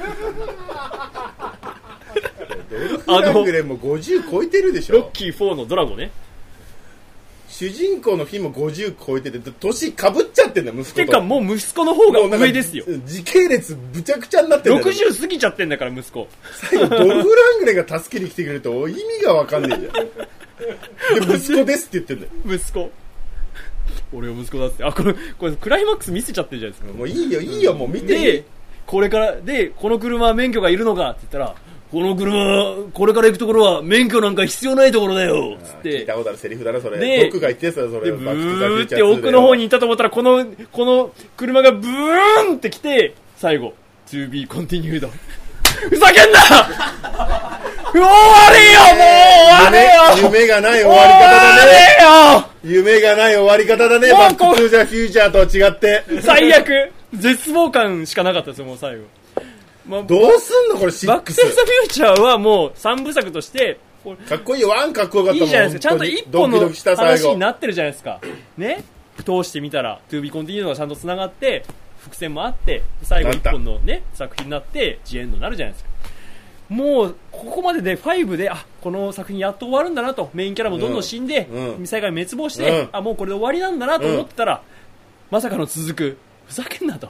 フ・ラングレンもごじゅう超えてるでしょ。 ロッキーフォーのドラゴね。 主人公の日もごじゅう超えてて年かぶっちゃってんだ息子と。 てかもう息子の方が上ですよ。 時系列ぶちゃくちゃになってんだよ。 ろくじゅう過ぎちゃってんだから息子。 最後ドルフ・ラングレンが助けに来てくれると意味が分かんねえじゃんで息子ですって言ってんだよ息子。俺を息子だって。あこれこれクライマックス見せちゃってるじゃないですか。 もういいよいいよもう見て。 でこれからでこの車は免許がいるのかって言ったら、この車これから行くところは免許なんか必要ないところだよつって聞いたことあるセリフだなそれ。で僕が言ってたそれ。 でブーって奥の方に行ったと思ったらこのこの車がブーンって来て最後 To be continued ふざけんな終わりよもう終わりよ。夢がない終わり方だね。夢がない終わり方だね。バックトゥーザフューチャーとは違って最悪絶望感しかなかったですよもう最後。 まあ、どうすんのこれシックス。 バックトゥーザフューチャーはもう三部作としてかっこいいよ。ワンかっこよかったもん。 いいじゃないですか。ちゃんと一本の話になってるじゃないですかね。通してみたら To be continued がちゃんとつながって伏線もあって最後一本のね作品になってジエンドになるじゃないですか。もうここまででファイブであこの作品やっと終わるんだなと、メインキャラもどんどん死んで、うん、世界滅亡して、うん、あもうこれで終わりなんだなと思ってたら、うん、まさかの続く。ふざけんなと。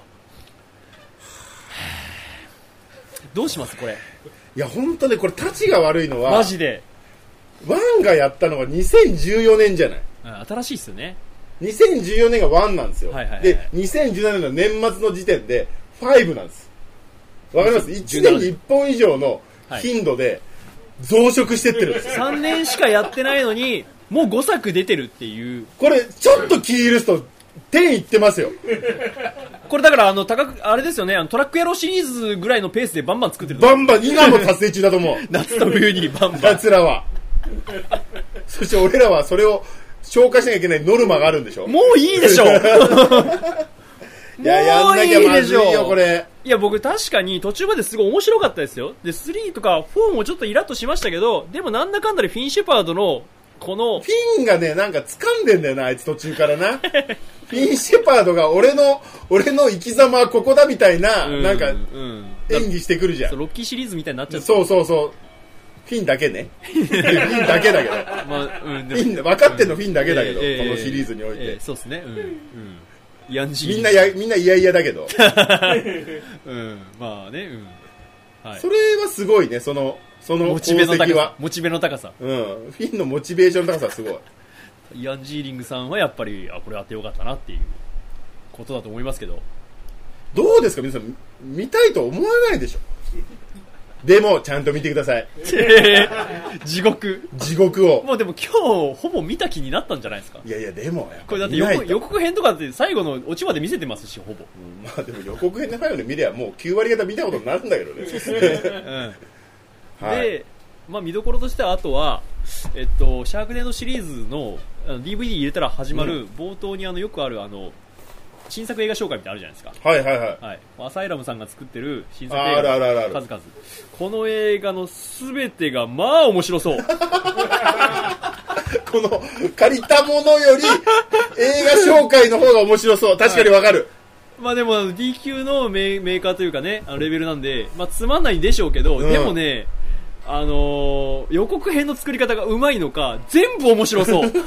どうしますこれ。 いや本当ねこれタチが悪いのはマジでワンがやったのがにせんじゅうよねんじゃない。 新しいっすよね。 にせんじゅうよねんがワンなんですよ、 はいはいはい、 でにせんじゅうななねんの年末の時点でファイブなんです。わかります。いちねんにいっぽん以上の頻度で増殖してってるんです、 はい、さんねんしかやってないのにもうごさく出てるっていう。 これちょっと気許すと点いってますよこれだからあの高くあれですよね、あのトラック野郎シリーズぐらいのペースでバンバン作ってる。 バンバン今も達成中だと思う夏と冬にバンバン奴らはそして俺らはそれを消化しなきゃいけないノルマがあるんでしょ。 もういいでしょいややんなきゃまずいよこれ。 いや僕確かに途中まですごい面白かったですよ。でスリーとかフォーもちょっとイラッとしましたけど、でもなんだかんだでフィン・シェパードのこのフィンがねなんか掴んでんだよなあいつ途中からなフィン・シェパードが俺の俺の生き様はここだみたいな、うん、なんか演技してくるじゃん。 ロッキーシリーズみたいになっちゃって。 そうそうそうフィンだけねフィンだけだけど、まあうん、フィン分かってんのフィンだけだけど、えー、このシリーズにおいて、えーえー、 そうですね、うんうん、 イアンジーみんなやみんな嫌々だけど、 うん、まあね、うん、はい、 それはすごいね、そのそのモチベの高功績はさ、モチベの高さ、 うん、フィンのモチベーションの高さはすごい。 イアン・ジーリングさんはやっぱり、あ、これ当てよかったなっていうことだと思いますけど、 どうですか皆さん、見たいと思わないでしょ。でもちゃんと見てください。 地獄地獄を。 もうでも今日ほぼ見た気になったんじゃないですか。 いやいやでもやっぱこれだって予告、予告編とかって最後のオチまで見せてますし、ほぼ、 うん、まあでも予告編の最後で見ればもうきゅう割方見たことになるんだけどね。 うん、はい、で、まあ、見どころとしてはあとは、えっと、シャークネードシリーズ の, あの ディーブイディー 入れたら始まる冒頭にあのよくあるあの新作映画紹介みたいなのあるじゃないですか。 はいはいはい、 はい、アサイラムさんが作ってる新作映画の数々、この映画の全てがまあ面白そう。この借りたものより映画紹介の方が面白そう。確かにわかる、はい、 まあでも D 級のメーカーというかね、あのレベルなんで、まあ、つまんないんでしょうけど、うん、でもね、あのー、予告編の作り方がうまいのか全部面白そう。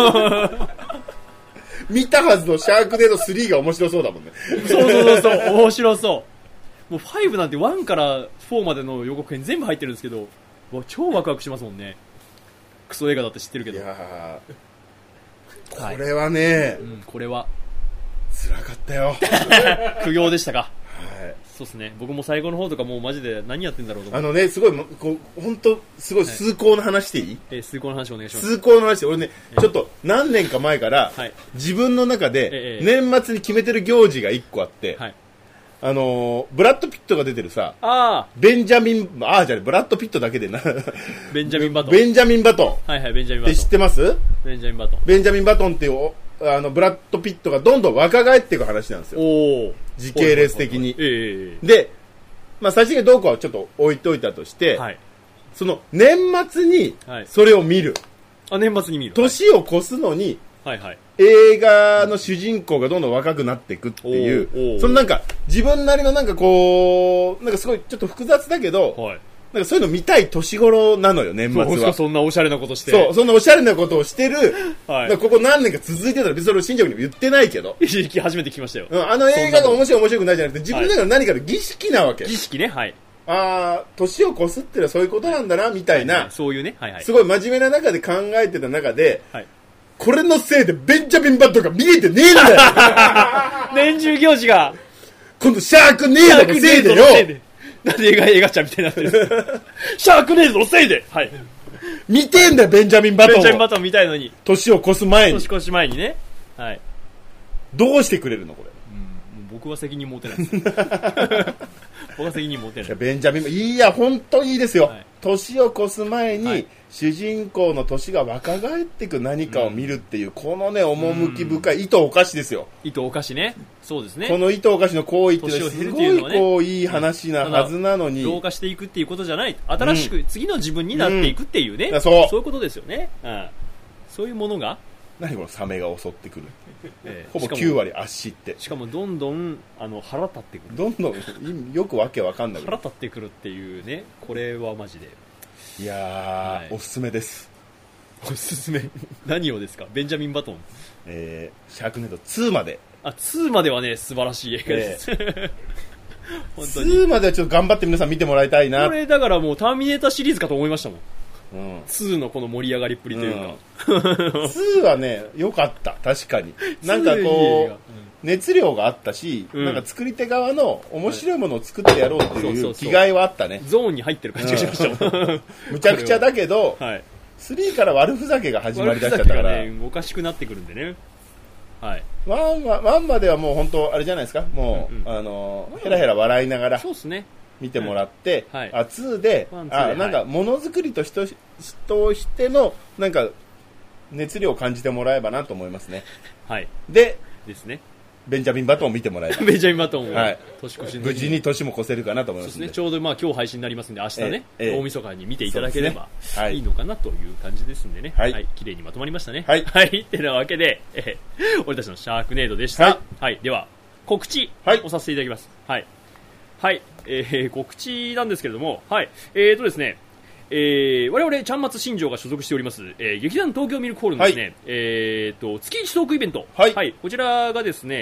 見たはずのシャークネードスリーが面白そうだもんね。 そうそうそうそう、面白そう。もうファイブなんてワンからフォーまでの予告編全部入ってるんですけど、超ワクワクしますもんね。クソ映画だって知ってるけど。いやこれはね、 うん、これは辛かったよ。 苦行でしたか。はい、 そうですね。僕も最後の方とかもうマジで何やってんだろうと思って。 あのね、すごい、こう、本当すごい崇高な話でいい、はい、 えー、崇高な話お願いします。 崇高な話で、俺ね、えー、ちょっと何年か前から、はい、自分の中で、年末に決めてる行事が一個あって、はい、あのー、ブラッド・ピットが出てるさ、 あベンジャミン、ああ、じゃあブラッド・ピットだけでな。 ベンジャミン・バトン。 ベンジャミン・バトン。 はいはい、ベンジャミン・バトン。 って知ってます？ ベンジャミン・バトン。 ベンジャミン・バトンっていう、あの、ブラッド・ピットがどんどん若返っていく話なんですよ。 お時系列的に。 えー、 で、まあ、最終的にどうかはちょっと置いといたとして、はい、その年末にそれを見る。 はい、あ、年末に見る。 年を越すのに、 はいはい、 映画の主人公がどんどん若くなっていくっていう、そのなんか自分なりのなんかこう、なんかすごいちょっと複雑だけど、はい、なんかそういうの見たい年頃なのよ、年末は。 そうそんなおしゃれなことして。 そう、そんなおしゃれなことをしてる、はい、ここ何年か続いてたら別にそれを新庄にも言ってないけど。 初めて聞きましたよ。 うん、あの映画が面白い面白くないじゃなくて、自分の中の何かの儀式なわけ。 儀式ね、はい。 ああ、年を越すってのはそういうことなんだな、みたいな、はいはい、 そういうね、はいはい。 すごい真面目な中で考えてた中で、はい、これのせいでベンジャミン・バットが見えてねえんだよ。 年中行事が。 今度シャークネードのせいでよ。 なんで映画映画ちゃんみたいになってるんですか。シャークネードのせいで、はい、 見てんだよベンジャミン・バトンを。 ベンジャミン・バトン見たいのに年を越す前に。 年越し前にね、はい、 どうしてくれるのこれ。 うん、僕は責任持てないです。僕は責任持てない。 ベンジャミン、いや本当いいですよ、はい、年を越す前に、はい、主人公の年が若返っていく何かを見るっていう、うん、このね趣深い糸おかしですよ。 糸おかしね、そうですね。 この糸おかしの行為っていうのはすごいこういい話なはずなのに、 老化していくっていうことじゃない、新しく、うん、次の自分になっていくっていうね、うん、そう、そういうことですよね、うん、そういうものが何このサメが襲ってくる、えー、ほぼきゅう割圧死って、 しかもどんどんあの腹立ってくる、 どんどんよくわけわかんない腹立ってくるっていうね、これはマジでいやー、はい、おすすめです。 おすすめ何をですか。ベンジャミン・バトン、 えー、シャークネードツーまで。 あ、ツーまではね素晴らしい映画です、えー、 本当にツーまではちょっと頑張って皆さん見てもらいたいな。 これだからもうターミネーターシリーズかと思いましたもん、うん、ツーのこの盛り上がりっぷりというか、 うん、ツーはね良かった。確かになんかこう、うん、熱量があったし、うん、なんか作り手側の面白いものを作ってやろうっていう気概はあったね。 ゾーンに入ってる感じがしました、うん、 むちゃくちゃだけど、はい、スリーから悪ふざけが始まりだしちゃったから、 ね、おかしくなってくるんでね、はい、 ワンはワンまではもう本当あれじゃないですか、もう、うんうん、あのヘラヘラ笑いながら見てもらって、はい、あツーで、あなんかものづくりとしてとしてのなんか熱量を感じてもらえばなと思いますね。 はい、 でですね。 ベンジャミン・バトンを見てもらえばベンジャミン・バトンを、 はい、 年越し無事に年も越せるかなと思います。 そうですね、ちょうどまあ今日配信になりますんで、明日ね、ええ、大晦日に見ていただければ、ね、はい、いいのかなという感じですんでね、はい、はい、綺麗にまとまりましたね。はい、はい、ってなわけで、えー、俺たちのシャークネードでした。はい、はい、では告知をさせていただきます。はい、はい、えー、告知なんですけれども、はい、えーとですね。えー、我々ちゃんまつ新庄が所属しております、えー、劇団東京ミルクホールのですね、はい、えーと月いちトークイベント、はいはい、こちらがですね、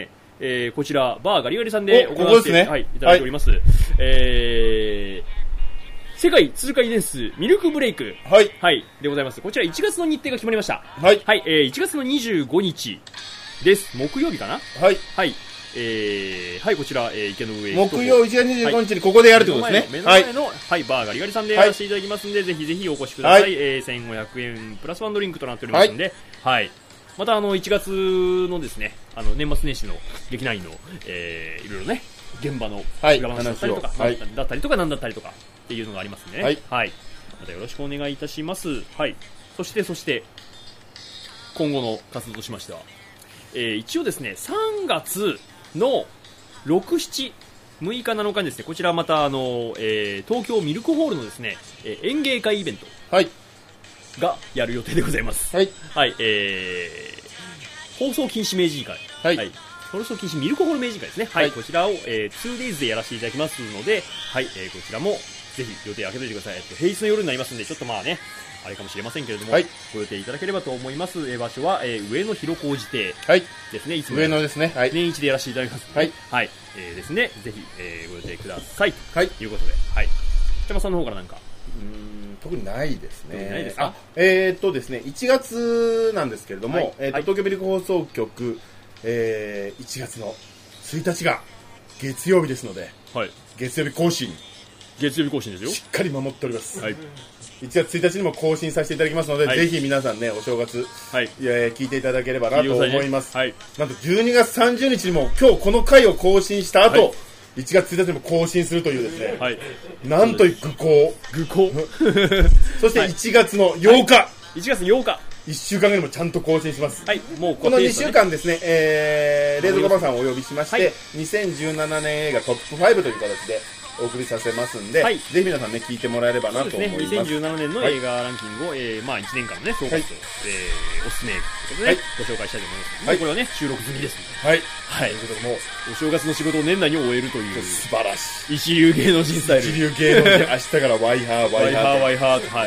えー、こちら、バーガリガリさんで行わせて、ね、 はい、いただいております。はい、えー、世界通過遺伝数ミルクブレイク。 はい。 はい。でございます。こちらいちがつの日程が決まりました。 はい。 はい、えー、いちがつのにじゅうごにちです。木曜日かな。 はい。 はい。えー、はい、こちら、えー、池の上。 木曜いちがつにじゅうごにちにここでやるってことですね。 目の前の、目の前の、はい、はい、バーガリガリさんでやらせていただきますんで、はい、ぜひぜひお越しください。はい、えー、せんごひゃくえんプラスワンドリンクとなっておりますんで、はい。はい、また、あの、いちがつのですね、あの、年末年始の劇団員の、えー、いろいろね、現場の裏話だったりとか、はい、だったりとか、なんだったりとかっていうのがありますんでね。はい。はい。またよろしくお願いいたします。はい。そして、そして、今後の活動としましては、えー、一応ですね、さんがつのろく、しち、むいかなのかにですね、こちらまたあの、えー、東京ミルクホールのですね、えー、演芸会イベントがやる予定でございます。 はい。 はい、えー、放送禁止明治会。はい。はい、放送禁止ミルクホール明治会ですね。はい。はい、こちらを、えー、ツーデイズでやらせていただきますので、はい、えー、こちらもぜひ予定開けておいてください。えっと、平日の夜になりますんで、ちょっとまあね、あれかもしれませんけれども、はい、ご予定いただければと思います。えー、場所は、えー、上野広小路邸ですね。はい、いつも上野ですね。はい。 年一でやらせていただきます、ね。はい。はい。えー、ですね。ぜひ、えー、ご予定ください。はい。ということで、はい。北間さんの方からなんか。 うーん、特にないですね。 ないですか。 えー、っとですね、いちがつなんですけれども、はい、えー、っと、はい、東京ミルク放送局、えー、いちがつのついたちが月曜日ですので、はい。月曜日更新。 月曜日更新ですよ。 しっかり守っております。はい。いちがつついたちにも更新させていただきますので、はい、ぜひ皆さんね、お正月、はい、いやいや聞いていただければなと思います。はい、なんとじゅうにがつさんじゅうにちにも今日この回を更新した後、はい、いちがつついたちにも更新するというですね、はい、なんという愚行。 愚行。 そしていちがつのようか。はい、 いちがつようか。 いっしゅうかん後にもちゃんと更新します。 はい、もうこのにしゅうかんですね、えー、冷蔵庫さんをお呼びしまして、はい、にせんじゅうななねん映画トップファイブという形でお送りさせますんで、はい、ぜひ皆さんね聞いてもらえればなと思います。そうですね、にせんじゅうななねんの映画ランキングを、はい、えー、まあいちねんかんのね総括と、はい、えー、おすすめということで、ね、はい、ご紹介したいと思います。はい、もうこれはね収録済みですので、はい、はい、ということでもうお正月の仕事を年内に終えるという素晴らしい一流芸能人スタイル。 一流芸能人明日からワイハーワイハーワイハーと、はい。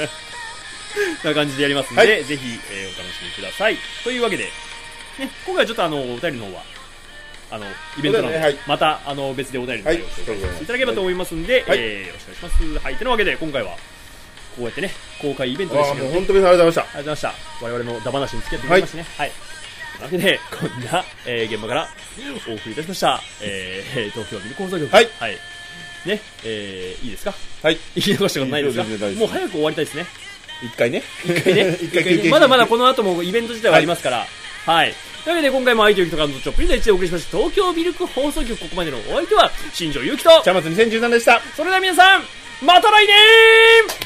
な感じでやりますので、はい、ぜひ、えー、お楽しみください。というわけで、ね、今回はちょっとあのお便りの方はあのイベントなので、ね、はい、またあの別でお便りの対応を紹介していただければと思いますので、はい、えー、よろしくお願いします。はい、というわけで今回はこうやってね公開イベントでしたけど、ね、 本当にありがとうございました。 ありがとうございました。我々のダ話に付き合ってくれましたね。はい。はい、というわけでこんな、えー、現場からお送りいたしました。えー、東京ミルク放送局。はい。はい。ね、えー、いいですか。はい。言い残したことないですか。もう早く終わりたいですね。 一回ね。 一回ね。一回ね。まだまだこの後もイベント自体はありますから。はい。はい、というわけで今回も愛とゆきと感動チョップリンダーいちでお送りしました東京ミルク放送局、ここまでのお相手は新庄ゆうきと茶松にせんじゅうななでした。 それでは皆さんまた来年。